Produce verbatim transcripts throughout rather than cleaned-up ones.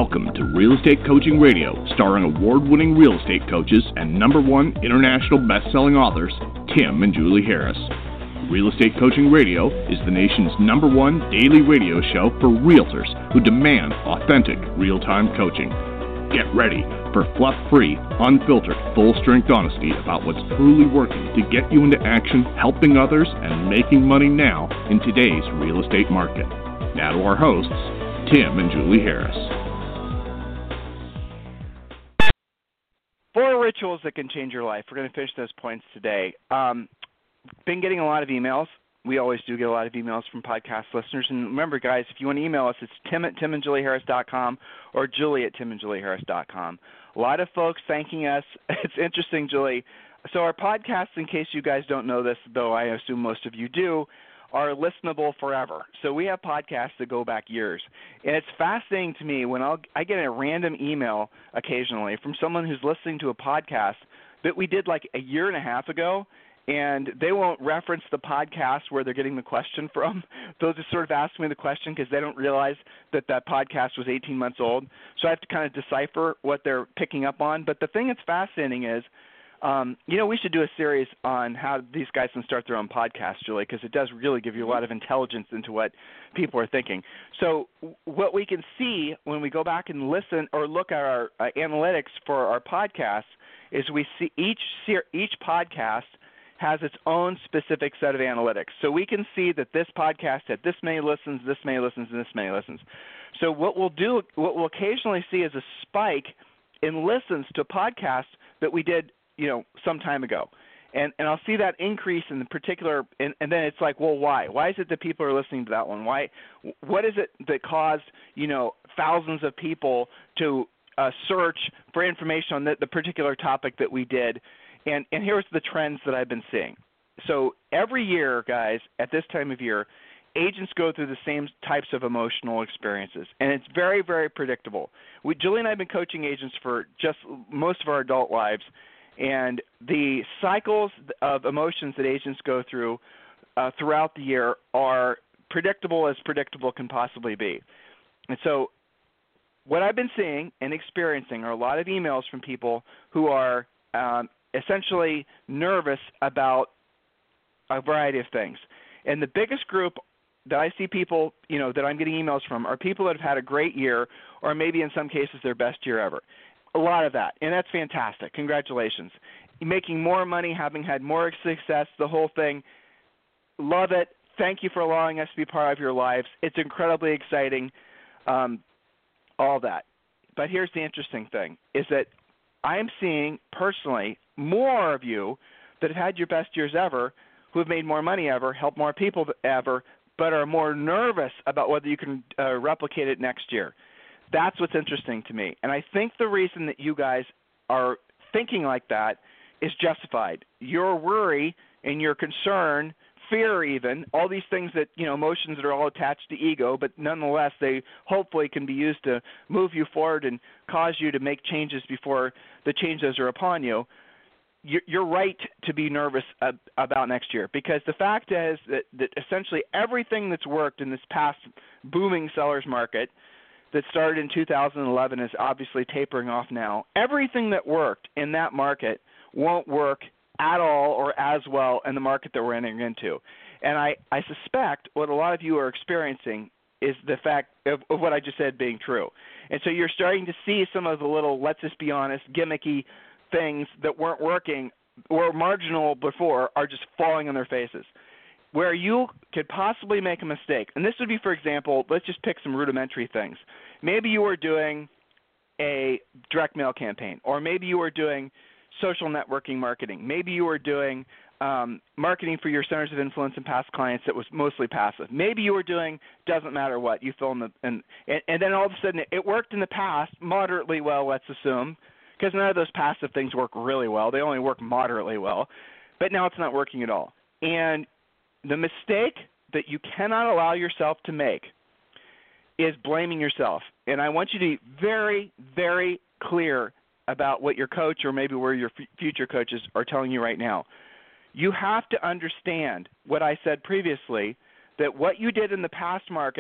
Welcome to Real Estate Coaching Radio, starring award-winning real estate coaches and number one international best-selling authors, Tim and Julie Harris. Real Estate Coaching Radio is the nation's number one daily radio show for realtors who demand authentic, real-time coaching. Get ready for fluff-free, unfiltered, full-strength honesty about what's truly working to get you into action, helping others, and making money now in today's real estate market. Now to our hosts, Tim and Julie Harris. Four rituals that can change your life. We're going to finish those points today. Um, been getting a lot of emails. We always do get a lot of emails from podcast listeners. And remember, guys, if you want to email us, it's tim at tim and julie harris dot com or julie at tim and julie harris dot com. A lot of folks thanking us. It's interesting, Julie. So our podcasts, in case you guys don't know this, though I assume most of you do, are listenable forever. So we have podcasts that go back years. And it's fascinating to me when I'll, I get a random email occasionally from someone who's listening to a podcast that we did like a year and a half ago, and they won't reference the podcast where they're getting the question from. They'll just sort of ask me the question because they don't realize that that podcast was eighteen months old. So I have to kind of decipher what they're picking up on. But the thing that's fascinating is, Um, you know, we should do a series on how these guys can start their own podcast, Julie, because it does really give you a lot of intelligence into what people are thinking. So what we can see when we go back and listen or look at our uh, analytics for our podcasts is we see each each podcast has its own specific set of analytics. So we can see that this podcast had this many listens, this many listens, and this many listens. So what we'll do, what we'll occasionally see is a spike in listens to podcasts that we did you know, some time ago. And and I'll see that increase in the particular, and, and then it's like, well, why? Why is it that people are listening to that one? Why? What is it that caused, you know, thousands of people to uh, search for information on the, the particular topic that we did? And, and here's the trends that I've been seeing. So every year, guys, at this time of year, agents go through the same types of emotional experiences, and it's very, very predictable. We, Julie and I have been coaching agents for just most of our adult lives, and the cycles of emotions that agents go through uh, throughout the year are predictable as predictable can possibly be. And so what I've been seeing and experiencing are a lot of emails from people who are um, essentially nervous about a variety of things. And the biggest group that I see people, you know, that I'm getting emails from are people that have had a great year or maybe in some cases their best year ever. A lot of that, and that's fantastic. Congratulations. Making more money, having had more success, the whole thing. Love it. Thank you for allowing us to be part of your lives. It's incredibly exciting, um, all that. But here's the interesting thing, is that I'm seeing personally more of you that have had your best years ever, who have made more money ever, helped more people ever, but are more nervous about whether you can uh, replicate it next year. That's what's interesting to me. And I think the reason that you guys are thinking like that is justified. Your worry and your concern, fear even, all these things that, you know, emotions that are all attached to ego, but nonetheless they hopefully can be used to move you forward and cause you to make changes before the changes are upon you. You're right to be nervous about next year, because the fact is that, that essentially everything that's worked in this past booming seller's market that started in two thousand eleven is obviously tapering off now. Everything that worked in that market won't work at all or as well in the market that we're entering into. And I, I suspect what a lot of you are experiencing is the fact of, of what I just said being true. And so you're starting to see some of the little, let's just be honest, gimmicky things that weren't working or marginal before are just falling on their faces. Where you could possibly make a mistake, and this would be, for example, let's just pick some rudimentary things. Maybe you were doing a direct mail campaign, or maybe you were doing social networking marketing. Maybe you were doing um, marketing for your centers of influence and past clients that was mostly passive. Maybe you were doing doesn't matter what, you fill in the, and, and, and then all of a sudden it worked in the past moderately well, let's assume, because none of those passive things work really well. They only work moderately well, but now it's not working at all. And the mistake that you cannot allow yourself to make is blaming yourself. And I want you to be very, very clear about what your coach or maybe where your f- future coaches are telling you right now. You have to understand what I said previously, that what you did in the past market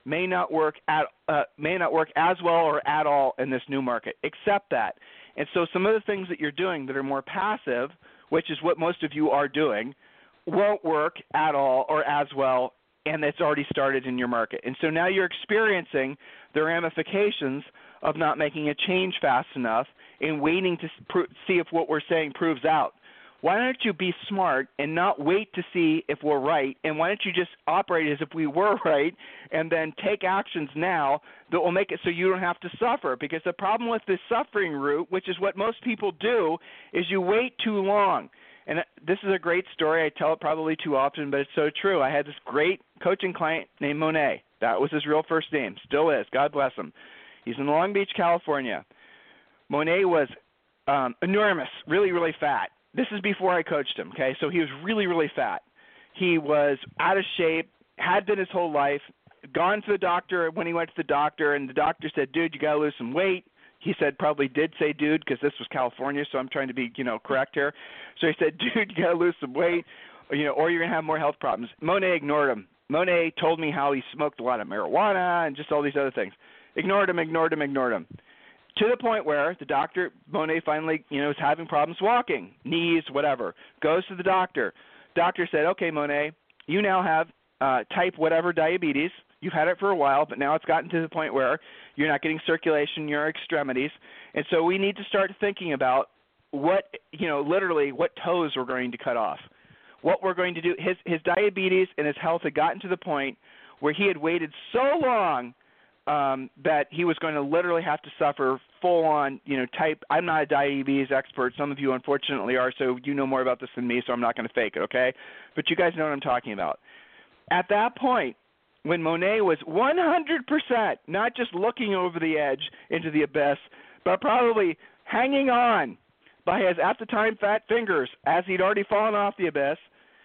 may not work at uh, may not work as well or at all in this new market. Accept that. And so some of the things that you're doing that are more passive, which is what most of you are doing, won't work at all or as well, and it's already started in your market. And so now you're experiencing the ramifications of not making a change fast enough and waiting to pr- see if what we're saying proves out. Why don't you be smart and not wait to see if we're right, and why don't you just operate as if we were right and then take actions now that will make it so you don't have to suffer? Because the problem with this suffering route, which is what most people do, is you wait too long. And this is a great story. I tell it probably too often, but it's so true. I had this great coaching client named Monet. That was his real first name. Still is. God bless him. He's in Long Beach, California. Monet was um, enormous, really, really fat. This is before I coached him, okay? So he was really, really fat. He was out of shape, had been his whole life, gone to the doctor when he went to the doctor, and the doctor said, dude, you got to lose some weight. He said, probably did say dude because this was California, so I'm trying to be, you know, correct here. So he said, dude, you got to lose some weight, or, you know, or you're going to have more health problems. Monet ignored him. Monet told me how he smoked a lot of marijuana and just all these other things. Ignored him, ignored him, ignored him. To the point where the doctor, Monet finally, you know, is having problems walking, knees, whatever. Goes to the doctor. Doctor said, okay, Monet, you now have uh, type whatever diabetes. You've had it for a while, but now it's gotten to the point where you're not getting circulation in your extremities. And so we need to start thinking about what, you know, literally what toes we're going to cut off. What we're going to do. His, his diabetes and his health had gotten to the point where he had waited so long Um, that he was going to literally have to suffer full-on, you know, type. I'm not a diabetes expert. Some of you, unfortunately, are, so you know more about this than me, so I'm not going to fake it, okay? But you guys know what I'm talking about. At that point, when Monet was one hundred percent, not just looking over the edge into the abyss, but probably hanging on by his, at the time, fat fingers as he'd already fallen off the abyss,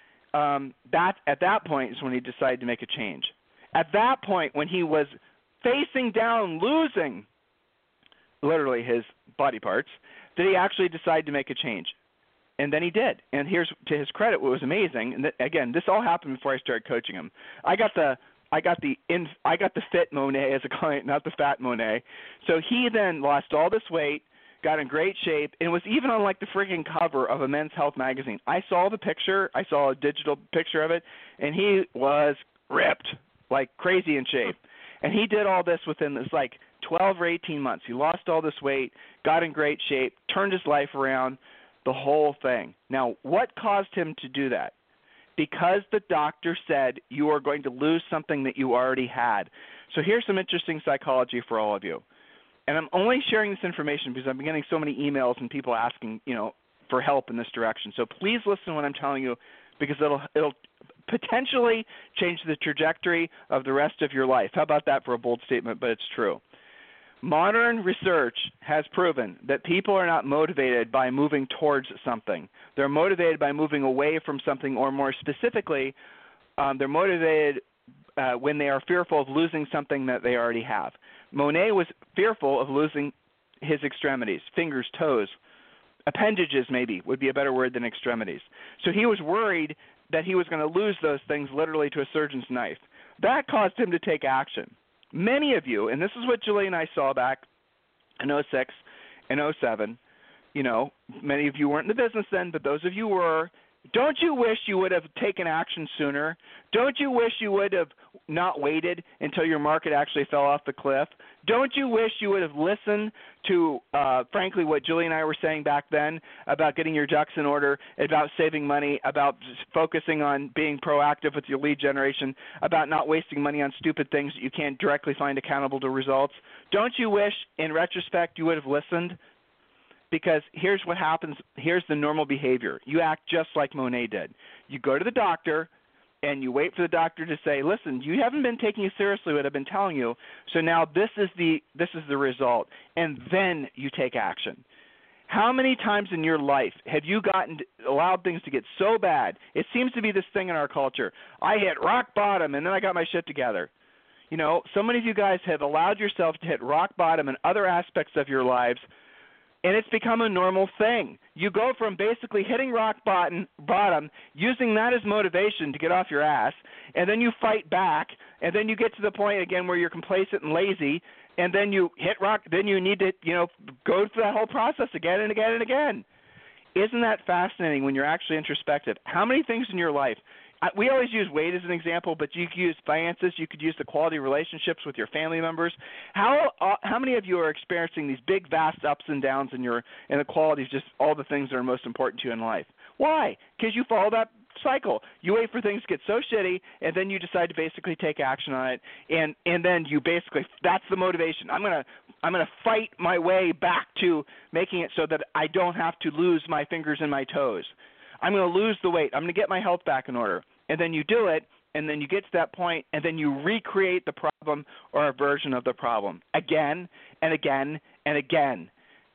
um, that at that point is when he decided to make a change. At that point, when he was facing down, losing literally his body parts, that he actually decided to make a change. And then he did. And here's, to his credit, what was amazing, and th- again, this all happened before I started coaching him. I got the I got the in, I got the fit Monet as a client, not the fat Monet. So he then lost all this weight, got in great shape, and was even on like the freaking cover of a Men's Health magazine. I saw the picture. I saw a digital picture of it, and he was ripped, like crazy in shape. And he did all this within this like twelve or eighteen months. He lost all this weight, got in great shape, turned his life around, the whole thing. Now, what caused him to do that? Because the doctor said you are going to lose something that you already had. So here's some interesting psychology for all of you. And I'm only sharing this information because I've been getting so many emails and people asking, you know, for help in this direction. So please listen to what I'm telling you because it'll it'll potentially change the trajectory of the rest of your life. How about that for a bold statement, but it's true. Modern research has proven that people are not motivated by moving towards something. They're motivated by moving away from something, or more specifically, um, they're motivated uh, when they are fearful of losing something that they already have. Monet was fearful of losing his extremities, fingers, toes, appendages maybe would be a better word than extremities. So he was worried that he was going to lose those things literally to a surgeon's knife. That caused him to take action. Many of you, and this is what Julie and I saw back in oh six and oh seven, you know, many of you weren't in the business then, but those of you were, don't you wish you would have taken action sooner? Don't you wish you would have not waited until your market actually fell off the cliff? Don't you wish you would have listened to, uh, frankly, what Julie and I were saying back then about getting your ducks in order, about saving money, about focusing on being proactive with your lead generation, about not wasting money on stupid things that you can't directly find accountable to results? Don't you wish, in retrospect, you would have listened? Because here's what happens. Here's the normal behavior. You act just like Monet did. You go to the doctor, and you wait for the doctor to say, listen, you haven't been taking seriously what I've been telling you, so now this is the this is the result. And then you take action. How many times in your life have you gotten allowed things to get so bad? It seems to be this thing in our culture. I hit rock bottom, and then I got my shit together. You know, so many of you guys have allowed yourself to hit rock bottom in other aspects of your lives And it's become a normal thing. You go from basically hitting rock bottom, bottom, using that as motivation to get off your ass, and then you fight back, and then you get to the point again where you're complacent and lazy, and then you hit rock, then you need to, you know, go through that whole process again and again and again. Isn't that fascinating when you're actually introspective? How many things in your life, we always use weight as an example, but you could use finances. You could use the quality of relationships with your family members. How uh, how many of you are experiencing these big, vast ups and downs in your in the quality of just all the things that are most important to you in life? Why? Because you follow that cycle. You wait for things to get so shitty, and then you decide to basically take action on it, and and then you basically that's the motivation. I'm gonna I'm gonna fight my way back to making it so that I don't have to lose my fingers and my toes. I'm going to lose the weight. I'm going to get my health back in order. And then you do it, and then you get to that point, and then you recreate the problem or a version of the problem again and again and again.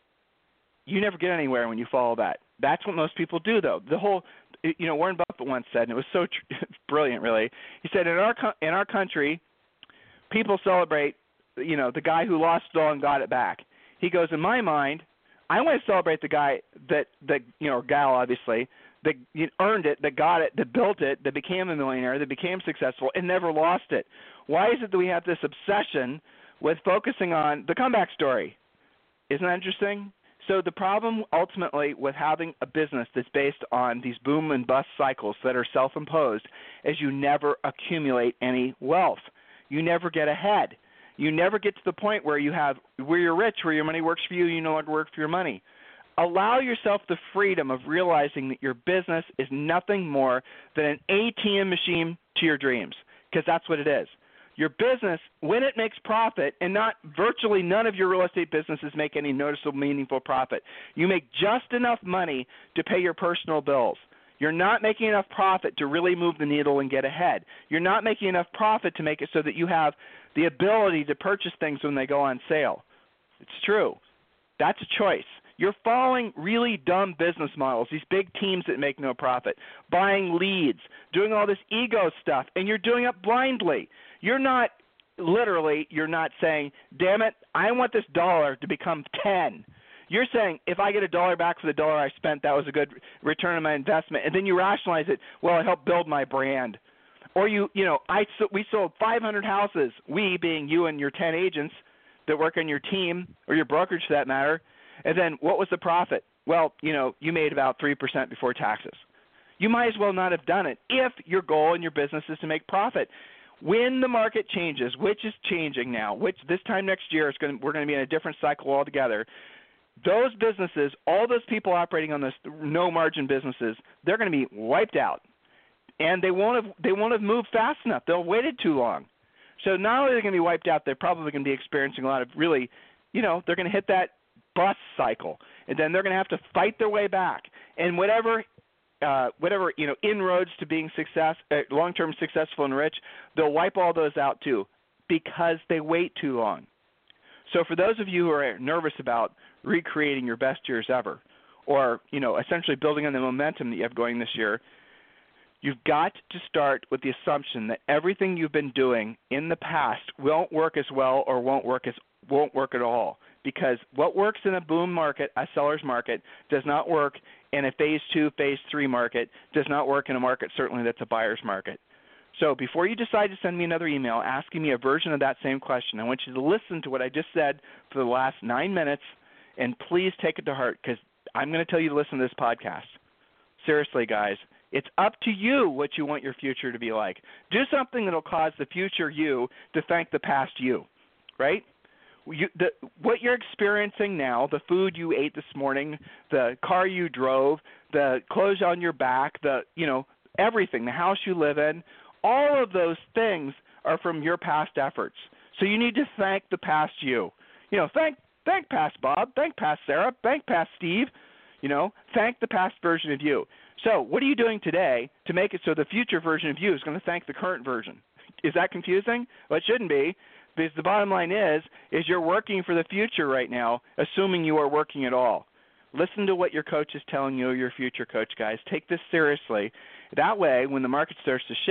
You never get anywhere when you follow that. That's what most people do, though. The whole, you know, Warren Buffett once said, and it was so tr- brilliant, really. He said, in our in our country, people celebrate, you know, the guy who lost it all and got it back. He goes, in my mind, I want to celebrate the guy that, that you know, or gal, obviously, that earned it, that got it, that built it, that became a millionaire, that became successful, and never lost it. Why is it that we have this obsession with focusing on the comeback story? Isn't that interesting? So the problem ultimately with having a business that's based on these boom and bust cycles that are self-imposed is you never accumulate any wealth. You never get ahead. You never get to the point where you have where you're rich, where your money works for you, you no longer work for your money. Allow yourself the freedom of realizing that your business is nothing more than an A T M machine to your dreams, because that's what it is. Your business, when it makes profit, and not virtually none of your real estate businesses make any noticeable, meaningful profit. You make just enough money to pay your personal bills. You're not making enough profit to really move the needle and get ahead. You're not making enough profit to make it so that you have the ability to purchase things when they go on sale. It's true. That's a choice. You're following really dumb business models, these big teams that make no profit, buying leads, doing all this ego stuff, and you're doing it blindly. You're not, literally, you're not saying, damn it, I want this dollar to become ten. You're saying, if I get a dollar back for the dollar I spent, that was a good return on my investment. And then you rationalize it, well, it helped build my brand. Or you, you know, I we sold five hundred houses, we being you and your ten agents that work on your team, or your brokerage for that matter. And then what was the profit? Well, you know, you made about three percent before taxes. You might as well not have done it if your goal in your business is to make profit. When the market changes, which is changing now, which this time next year is going to, we're going to be in a different cycle altogether, those businesses, all those people operating on those no margin businesses, they're going to be wiped out. And they won't have they won't have moved fast enough. They'll have waited too long. So not only are they going to be wiped out, they're probably going to be experiencing a lot of really, you know, they're going to hit that bust cycle, and then they're going to have to fight their way back. And whatever, uh, whatever you know, inroads to being success, uh, long-term successful and rich, they'll wipe all those out too, because they wait too long. So for those of you who are nervous about recreating your best years ever, or you know, essentially building on the momentum that you have going this year, you've got to start with the assumption that everything you've been doing in the past won't work as well or won't work as won't work at all. Because what works in a boom market, a seller's market, does not work in a phase two, phase three market, does not work in a market certainly that's a buyer's market. So before you decide to send me another email asking me a version of that same question, I want you to listen to what I just said for the last nine minutes, and please take it to heart, because I'm going to tell you to listen to this podcast. Seriously, guys. It's up to you what you want your future to be like. Do something that will cause the future you to thank the past you, right? You, the, what you're experiencing now, the food you ate this morning, the car you drove, the clothes on your back, the you know everything, the house you live in, all of those things are from your past efforts. So you need to thank the past you. You know, thank thank past Bob, thank past Sarah, thank past Steve. You know, thank the past version of you. So what are you doing today to make it so the future version of you is going to thank the current version? Is that confusing? Well, it shouldn't be. Because the bottom line is, is you're working for the future right now, assuming you are working at all. Listen to what your coach is telling you, your future coach, guys. Take this seriously. That way, when the market starts to shift,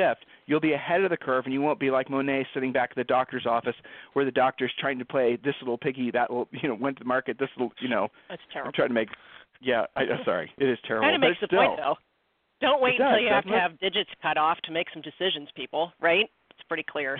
you'll be ahead of the curve, and you won't be like Monet sitting back at the doctor's office where the doctor's trying to play this little piggy, that little, you know, went to market, this little, you know. That's terrible. I'm trying to make, yeah, I, sorry, it is terrible. Kind of makes the still, point, though. Don't wait does, until you have to it? have digits cut off to make some decisions, people, right? It's pretty clear.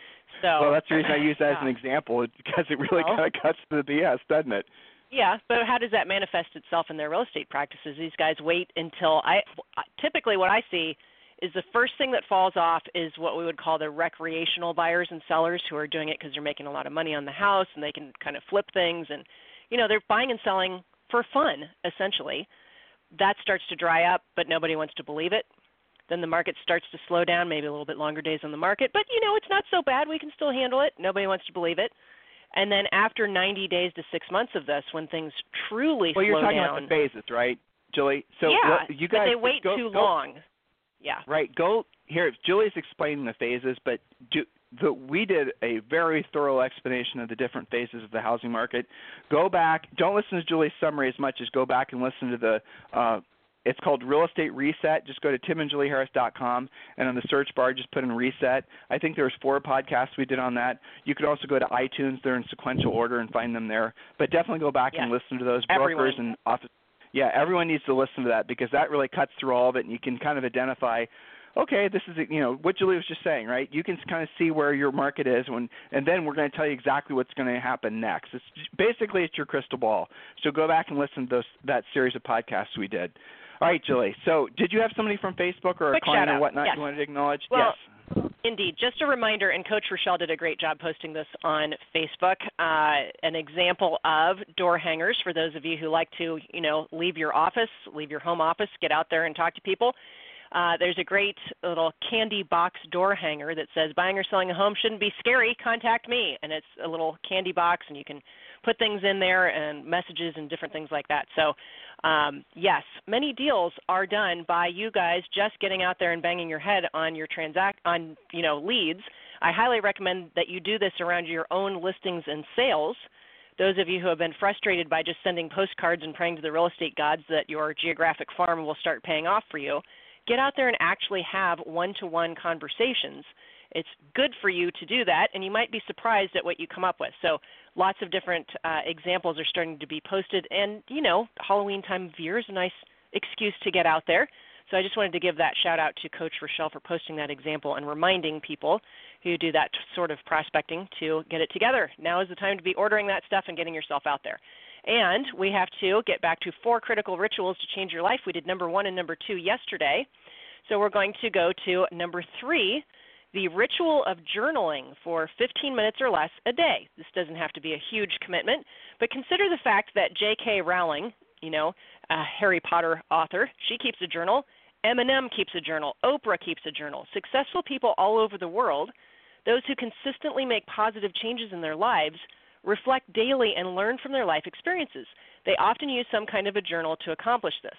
So, well, that's the reason I use that yeah. as an example, because it really well, kind of cuts to the B S, doesn't it? Yeah, but how does that manifest itself in their real estate practices? These guys wait until I typically what I see is the first thing that falls off is what we would call the recreational buyers and sellers who are doing it because they're making a lot of money on the house and they can kind of flip things and, you know, they're buying and selling for fun, essentially. That starts to dry up, but nobody wants to believe it. Then the market starts to slow down, maybe a little bit longer days on the market. But, you know, it's not so bad. We can still handle it. Nobody wants to believe it. And then after ninety days to six months of this, when things truly well, slow you're talking down. about the phases, right, Julie? So yeah, what, you guys, but they wait go, too go, long. Yeah. Right. Go here. Julie's explaining the phases, but do, the, we did a very thorough explanation of the different phases of the housing market. Go back. Don't listen to Julie's summary as much as go back and listen to the uh, it's called Real Estate Reset. Just go to tim and julie harris dot com, and on the search bar, just put in Reset. I think there's four podcasts we did on that. You could also go to iTunes. They're in sequential order and find them there. But definitely go back yes. and listen to those Everyone. brokers and office. Yeah, everyone needs to listen to that because that really cuts through all of it, and you can kind of identify, okay, this is, you know, what Julie was just saying, right? You can kind of see where your market is, when, and then we're going to tell you exactly what's going to happen next. It's basically it's your crystal ball. So go back and listen to those that series of podcasts we did. All right, Julie. So did you have somebody from Facebook or Quick a client or whatnot yes. you wanted to acknowledge? Well, yes. Indeed. Just a reminder, and Coach Rochelle did a great job posting this on Facebook, uh, an example of door hangers for those of you who like to, you know, leave your office, leave your home office, get out there and talk to people. Uh, there's a great little candy box door hanger that says, buying or selling a home shouldn't be scary, contact me. And it's a little candy box, and you can put things in there and messages and different things like that. So, um, yes, many deals are done by you guys just getting out there and banging your head on your transact on, you know, leads. I highly recommend that you do this around your own listings and sales. Those of you who have been frustrated by just sending postcards and praying to the real estate gods that your geographic farm will start paying off for you, get out there and actually have one-to-one conversations. It's good for you to do that, and you might be surprised at what you come up with. So lots of different uh, examples are starting to be posted, and, you know, Halloween time of year is a nice excuse to get out there. So I just wanted to give that shout-out to Coach Rochelle for posting that example and reminding people who do that sort of prospecting to get it together. Now is the time to be ordering that stuff and getting yourself out there. And we have to get back to four critical rituals to change your life. We did number one and number two yesterday. So we're going to go to number three, the ritual of journaling for fifteen minutes or less a day. This doesn't have to be a huge commitment, but consider the fact that J K. Rowling, you know, a Harry Potter author, she keeps a journal. Eminem keeps a journal. Oprah keeps a journal. Successful people all over the world, those who consistently make positive changes in their lives, reflect daily and learn from their life experiences. They often use some kind of a journal to accomplish this.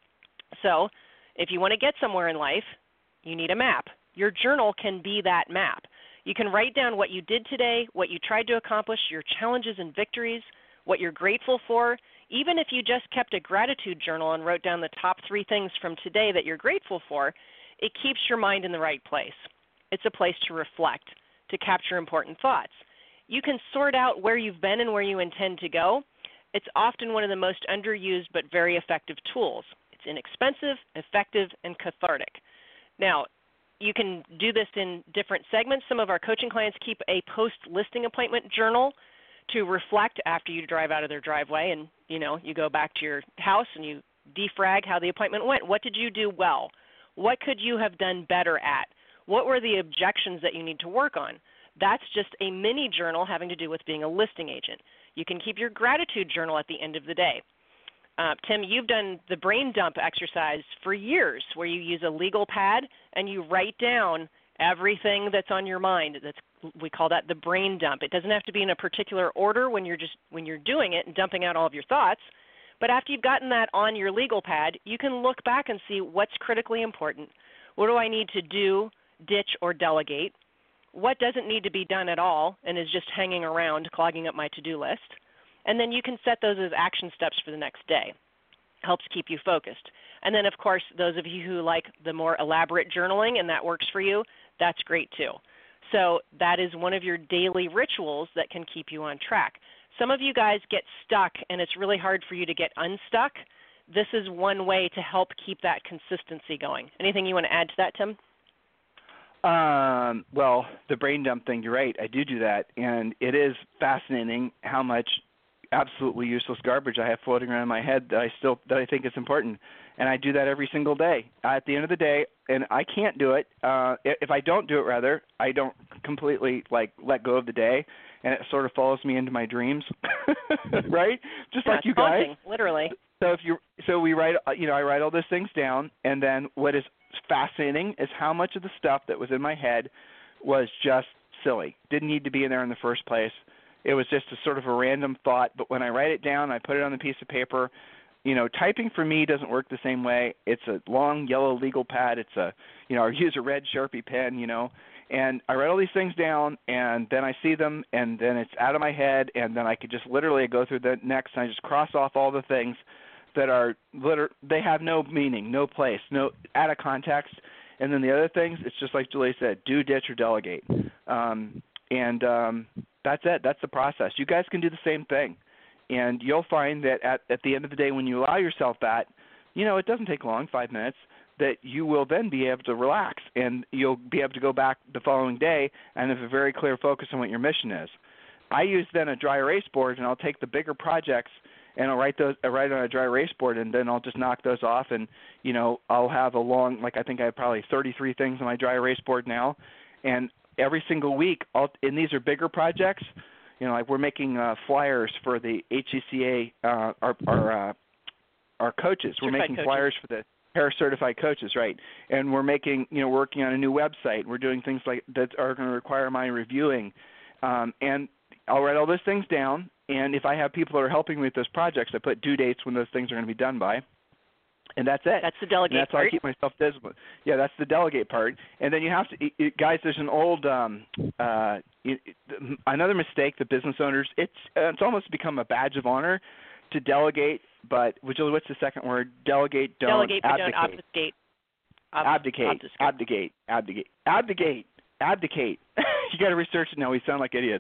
So if you want to get somewhere in life, you need a map. Your journal can be that map. You can write down what you did today, what you tried to accomplish, your challenges and victories, what you're grateful for. Even if you just kept a gratitude journal and wrote down the top three things from today that you're grateful for, it keeps your mind in the right place. It's a place to reflect, to capture important thoughts. You can sort out where you've been and where you intend to go. It's often one of the most underused but very effective tools. It's inexpensive, effective, and cathartic. Now, you can do this in different segments. Some of our coaching clients keep a post-listing appointment journal to reflect after you drive out of their driveway and, you know, you go back to your house and you defrag how the appointment went. What did you do well? What could you have done better at? What were the objections that you need to work on? That's just a mini journal having to do with being a listing agent. You can keep your gratitude journal at the end of the day. Uh, Tim, you've done the brain dump exercise for years where you use a legal pad and you write down everything that's on your mind. That's, we call that the brain dump. It doesn't have to be in a particular order when you're just when you're doing it and dumping out all of your thoughts. But after you've gotten that on your legal pad, you can look back and see what's critically important. What do I need to do, ditch, or delegate? What doesn't need to be done at all and is just hanging around clogging up my to-do list? And then you can set those as action steps for the next day. Helps keep you focused. And then, of course, those of you who like the more elaborate journaling and that works for you, that's great too. So that is one of your daily rituals that can keep you on track. Some of you guys get stuck, and it's really hard for you to get unstuck. This is one way to help keep that consistency going. Anything you want to add to that, Tim? Um, well, the brain dump thing, you're right. I do do that, and it is fascinating how much absolutely useless garbage I have floating around in my head that I still that I think is important, and I do that every single day. At the end of the day, and I can't do it. Uh, if I don't do it, rather, I don't completely like let go of the day, and it sort of follows me into my dreams, right? Just yeah, like you haunting, guys, literally. So if you so we write, you know, I write all those things down, and then what is fascinating is how much of the stuff that was in my head was just silly. Didn't need to be in there in the first place. It was just a sort of a random thought, but when I write it down, I put it on a piece of paper. You know, typing for me doesn't work the same way. It's a long yellow legal pad. It's a, you know, I use a red Sharpie pen, you know, and I write all these things down, and then I see them, and then it's out of my head, and then I could just literally go through the next, and I just cross off all the things that are, liter- they have no meaning, no place, no out of context. And then the other things, it's just like Julie said, do, ditch, or delegate. Um, and um, that's it. That's the process. You guys can do the same thing. And you'll find that at, at the end of the day, when you allow yourself that, you know, it doesn't take long, five minutes, that you will then be able to relax, and you'll be able to go back the following day and have a very clear focus on what your mission is. I use then a dry erase board, and I'll take the bigger projects and I'll write those, I write on a dry erase board, and then I'll just knock those off, and, you know, I'll have a long, like I think I have probably thirty-three things on my dry erase board now, and every single week, I'll, and these are bigger projects. You know, like we're making uh, flyers for the H C C A, uh, our our, uh, our coaches. We're Certified making coaches. flyers for the Harris Certified Coaches, right? And we're making, you know, working on a new website. We're doing things like that are going to require my reviewing, um, and I'll write all those things down. And if I have people that are helping me with those projects, I put due dates when those things are going to be done by. And that's it. That's the delegate and that's part. how I keep myself disciplined. Yeah, that's the delegate part. And then you have to, it, guys. There's an old, um, uh, it, another mistake that business owners. It's uh, it's almost become a badge of honor to delegate. But which is what's the second word? Delegate, don't delegate, but abdicate. don't obfuscate. Ob- abdicate, obfuscate. abdicate, abdicate, abdicate, abdicate. You got to research it now. We sound like idiots.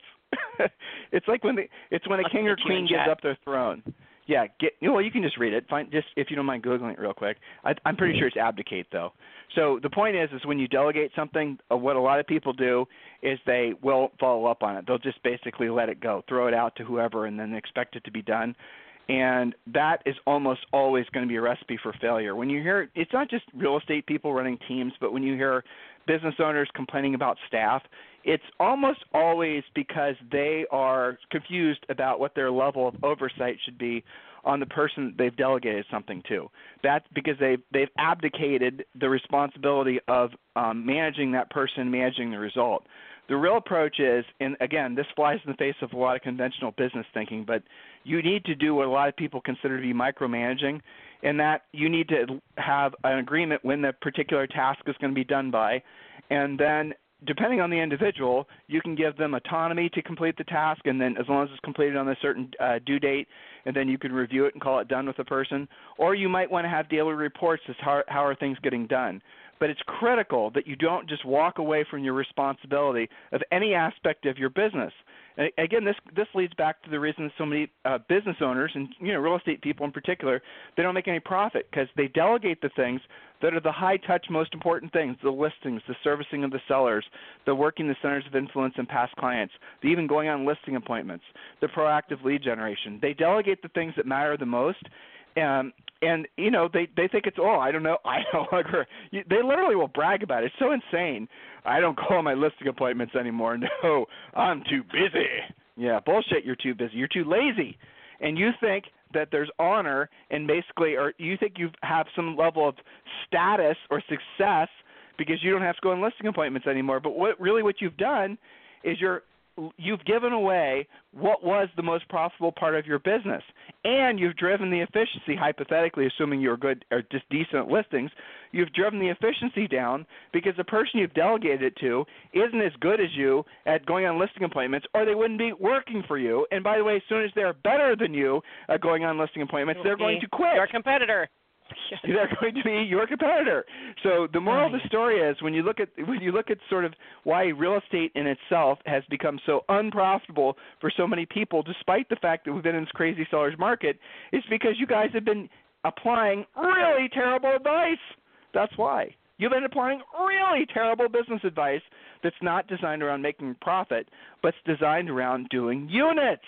It's like when the it's when a I'll king or put you in queen gives chat. up their throne. Yeah, get, you know, well, you can just read it. Find just if you don't mind googling it real quick. I, I'm pretty sure it's abdicate though. So the point is, is when you delegate something, uh, what a lot of people do is they will follow up on it. They'll just basically let it go, throw it out to whoever, and then expect it to be done. And that is almost always going to be a recipe for failure. When you hear, it's not just real estate people running teams, but when you hear business owners complaining about staff, it's almost always because they are confused about what their level of oversight should be on the person they've delegated something to. That's because they've, they've abdicated the responsibility of um, managing that person, managing the result. The real approach is, and again, this flies in the face of a lot of conventional business thinking, but you need to do what a lot of people consider to be micromanaging, in that you need to have an agreement when the particular task is going to be done by, and then depending on the individual, you can give them autonomy to complete the task, and then as long as it's completed on a certain uh, due date, and then you can review it and call it done with the person. Or you might want to have daily reports as how, how are things getting done. But it's critical that you don't just walk away from your responsibility of any aspect of your business. And again, this this leads back to the reason so many uh, business owners and you know real estate people in particular, they don't make any profit because they delegate the things that are the high-touch, most important things: the listings, the servicing of the sellers, the working the centers of influence and past clients, the even going on listing appointments, the proactive lead generation. They delegate the things that matter the most. Um, and, you know, they, they think it's, oh, I don't know, I don't agree. They literally will brag about it. It's so insane. I don't call my listing appointments anymore. No, I'm too busy. Yeah, bullshit, you're too busy. You're too lazy. And you think that there's honor and basically, or you think you have some level of status or success because you don't have to go on listing appointments anymore. But what really what you've done is you're you've given away what was the most profitable part of your business, and you've driven the efficiency, hypothetically, assuming you're good or just decent listings, you've driven the efficiency down because the person you've delegated it to isn't as good as you at going on listing appointments, or they wouldn't be working for you. And by the way, as soon as they're better than you at going on listing appointments, they're going to quit. Your competitor. They're going to be your competitor. So the moral oh, yeah. of the story is when you look at when you look at sort of why real estate in itself has become so unprofitable for so many people, despite the fact that we've been in this crazy seller's market, is because you guys have been applying really terrible advice. That's why. You've been applying really terrible business advice that's not designed around making profit, but it's designed around doing units.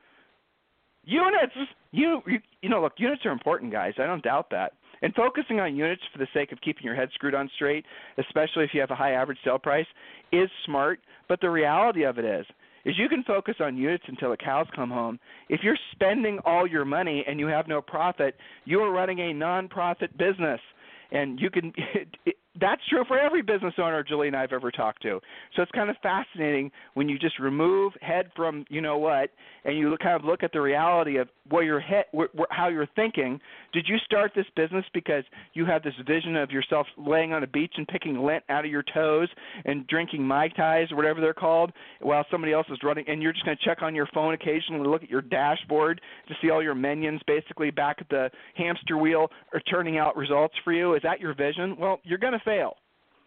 Units. You, you you know, look, units are important, guys. I don't doubt that. And focusing on units for the sake of keeping your head screwed on straight, especially if you have a high average sale price, is smart. But the reality of it is, is you can focus on units until the cows come home. If you're spending all your money and you have no profit, you are running a non-profit business. And you can it, it, that's true for every business owner, Julie, and I've ever talked to. So it's kind of fascinating when you just remove head from you know what, and you look, kind of look at the reality of where your head, where, where, how you're thinking. Did you start this business because you have this vision of yourself laying on a beach and picking lint out of your toes and drinking Mai Tais or whatever they're called while somebody else is running, and you're just going to check on your phone occasionally and look at your dashboard to see all your minions basically back at the hamster wheel are turning out results for you? Is that your vision? Well, you're going to fail.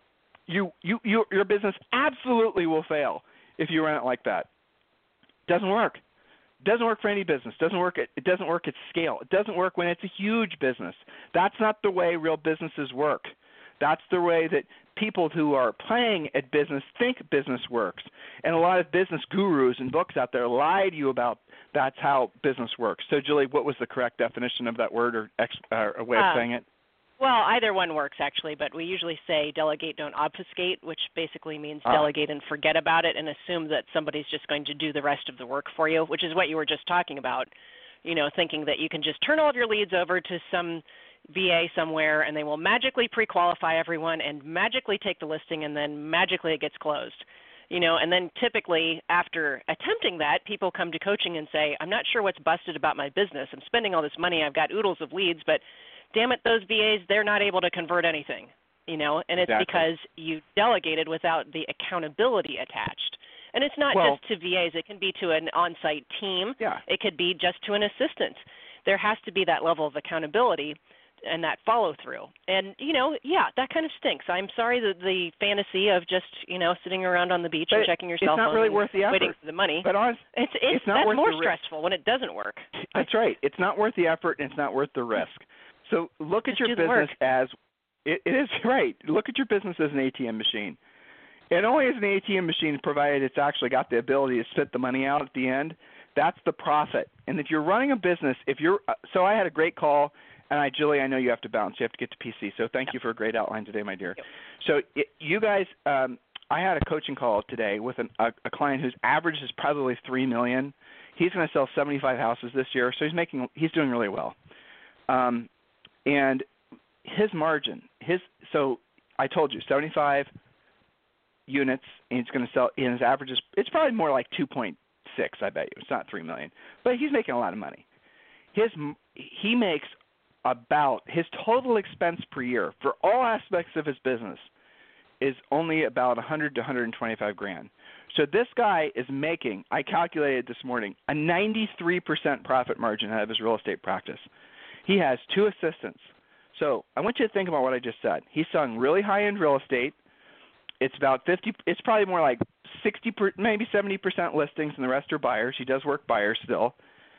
You, you, you, your business absolutely will fail if you run it like that. Doesn't work. Doesn't work for any business. Doesn't work. At, it doesn't work at scale. It doesn't work when it's a huge business. That's not the way real businesses work. That's the way that people who are playing at business think business works. And a lot of business gurus and books out there lie to you about that's how business works. So, Julie, what was the correct definition of that word or ex, uh, a way of uh, saying it? Well, either one works, actually, but we usually say delegate, don't obfuscate, which basically means ah. delegate and forget about it and assume that somebody's just going to do the rest of the work for you, which is what you were just talking about, you know, thinking that you can just turn all of your leads over to some V A somewhere and they will magically pre-qualify everyone and magically take the listing and then magically it gets closed. You know, and then typically after attempting that, people come to coaching and say, I'm not sure what's busted about my business. I'm spending all this money. I've got oodles of leads, but damn it, those V As, they're not able to convert anything, you know, and it's exactly. because you delegated without the accountability attached. And it's not well, just to V As. It can be to an on-site team. Yeah. It could be just to an assistant. There has to be that level of accountability and that follow-through. And, you know, yeah, that kind of stinks. I'm sorry that the fantasy of just, you know, sitting around on the beach but and checking your cell phone it's not really worth the effort. Waiting for the money. But honest, it's, it's, it's not that's worth more the stressful when it doesn't work. That's right. It's not worth the effort and it's not worth the risk. So look at Just your business as it, it is right. Look at your business as an A T M machine. It only is an A T M machine provided it's actually got the ability to spit the money out at the end. That's the profit. And if you're running a business, if you're so I had a great call, and I, Julie, I know you have to bounce. You have to get to P C. So thank you for a great outline today, my dear. So it, you guys, um, I had a coaching call today with an, a, a client whose average is probably three million dollars. He's going to sell seventy-five houses this year, so he's making he's doing really well. Um, And his margin, his so I told you seventy-five units, and he's going to sell. And his average is it's probably more like two point six. I bet you it's not three million, but he's making a lot of money. His he makes about his total expense per year for all aspects of his business is only about one hundred to one hundred twenty-five grand. So this guy is making, I calculated this morning, a ninety-three percent profit margin out of his real estate practice. He has two assistants. So I want you to think about what I just said. He's selling really high-end real estate. It's about fifty. It's probably more like sixty, maybe seventy percent listings, and the rest are buyers. He does work buyers still,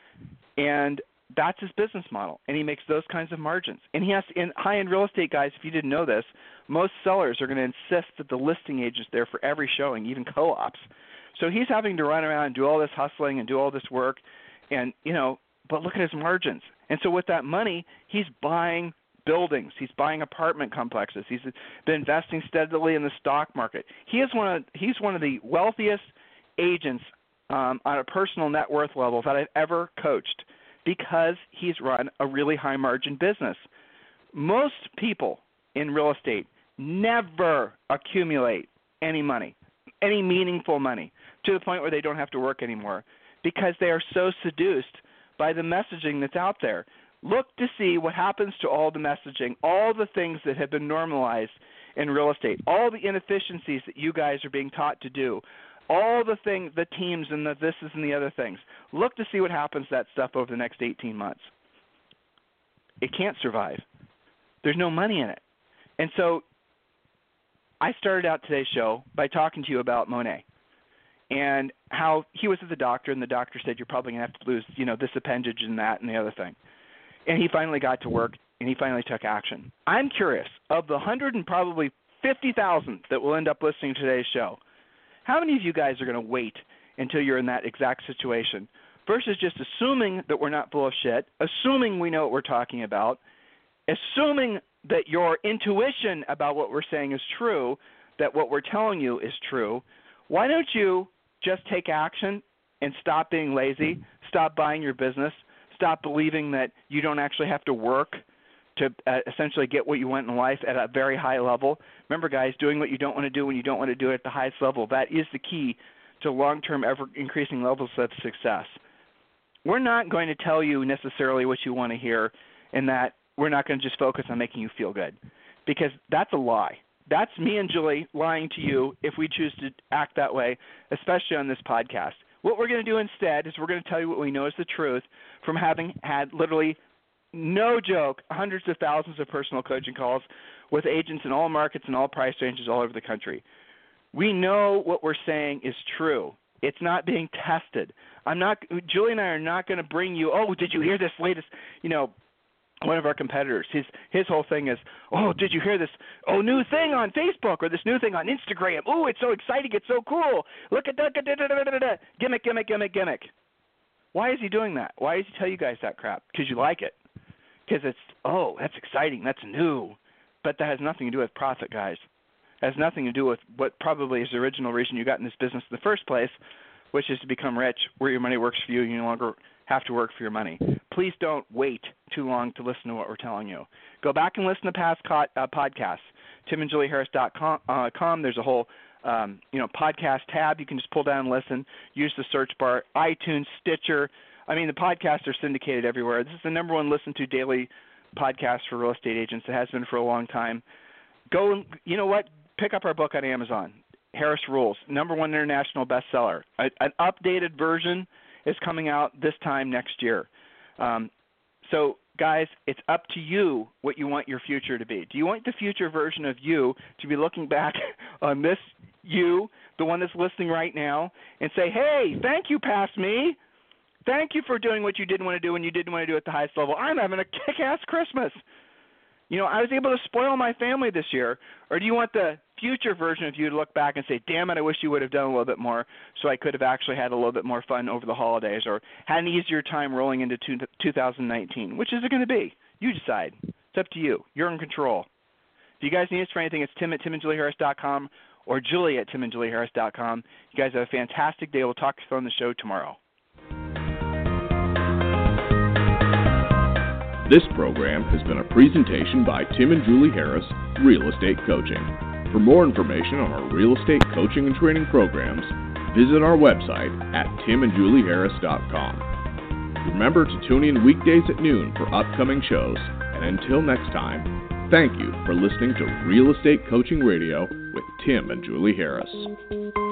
and that's his business model. And he makes those kinds of margins. And he has in high-end real estate, guys. If you didn't know this, most sellers are going to insist that the listing agent's there for every showing, even co-ops. So he's having to run around and do all this hustling and do all this work, and you know. But look at his margins. And so with that money, he's buying buildings. He's buying apartment complexes. He's been investing steadily in the stock market. He is one of he's one of the wealthiest agents um, on a personal net worth level that I've ever coached because he's run a really high margin business. Most people in real estate never accumulate any money, any meaningful money, to the point where they don't have to work anymore because they are so seduced by the messaging that's out there. Look to see what happens to all the messaging, all the things that have been normalized in real estate, all the inefficiencies that you guys are being taught to do, all the things, the teams and the this and the other things. Look to see what happens to that stuff over the next eighteen months. It can't survive. There's no money in it. And so I started out today's show by talking to you about Monet and how he was at the doctor, and the doctor said, you're probably going to have to lose, you know, this appendage and that and the other thing. And he finally got to work, and he finally took action. I'm curious, of the one hundred and probably fifty thousand that will end up listening to today's show, how many of you guys are going to wait until you're in that exact situation versus just assuming that we're not full of shit, assuming we know what we're talking about, assuming that your intuition about what we're saying is true, that what we're telling you is true? Why don't you just take action and stop being lazy, stop buying your business, stop believing that you don't actually have to work to uh, essentially get what you want in life at a very high level? Remember, guys, doing what you don't want to do when you don't want to do it at the highest level, that is the key to long-term ever-increasing levels of success. We're not going to tell you necessarily what you want to hear, in that we're not going to just focus on making you feel good, because that's a lie. That's me and Julie lying to you if we choose to act that way, especially on this podcast. What we're going to do instead is we're going to tell you what we know is the truth from having had literally, no joke, hundreds of thousands of personal coaching calls with agents in all markets and all price ranges all over the country. We know what we're saying is true. It's not being tested. I'm not. Julie and I are not going to bring you, oh, did you hear this latest, you know, one of our competitors, his his whole thing is, oh, did you hear this, oh, new thing on Facebook or this new thing on Instagram? Oh, it's so exciting. It's so cool. Look at that. Da, da, da, da, da, da. Gimmick, gimmick, gimmick, gimmick. Why is he doing that? Why does he tell you guys that crap? Because you like it. Because it's, oh, that's exciting. That's new. But that has nothing to do with profit, guys. It has nothing to do with what probably is the original reason you got in this business in the first place, which is to become rich, where your money works for you. You no longer have to work for your money. Please don't wait too long to listen to what we're telling you. Go back and listen to past co- uh, podcasts. tim and julie harris dot com. Uh, there's a whole um, you know podcast tab. You can just pull down and listen. Use the search bar. iTunes, Stitcher. I mean, the podcasts are syndicated everywhere. This is the number one listened to daily podcast for real estate agents. It has been for a long time. Go and, you know what? Pick up our book on Amazon. Harris Rules, number one international bestseller. A, an updated version is coming out this time next year. Um, so, guys, it's up to you what you want your future to be. Do you want the future version of you to be looking back on this you, the one that's listening right now, and say, hey, thank you, past me. Thank you for doing what you didn't want to do when you didn't want to do it at the highest level. I'm having a kick-ass Christmas. You know, I was able to spoil my family this year. Or do you want the future version of you to look back and say, damn it, I wish you would have done a little bit more so I could have actually had a little bit more fun over the holidays or had an easier time rolling into two thousand nineteen? Which is it going to be? You decide. It's up to you. You're in control. If you guys need us for anything, it's Tim at tim and julie harris dot com or Julie at tim and julie harris dot com. You guys have a fantastic day. We'll talk to you on the show tomorrow. This program has been a presentation by Tim and Julie Harris, Real Estate Coaching. For more information on our real estate coaching and training programs, visit our website at tim and julie harris dot com. Remember to tune in weekdays at noon for upcoming shows, and until next time, thank you for listening to Real Estate Coaching Radio with Tim and Julie Harris.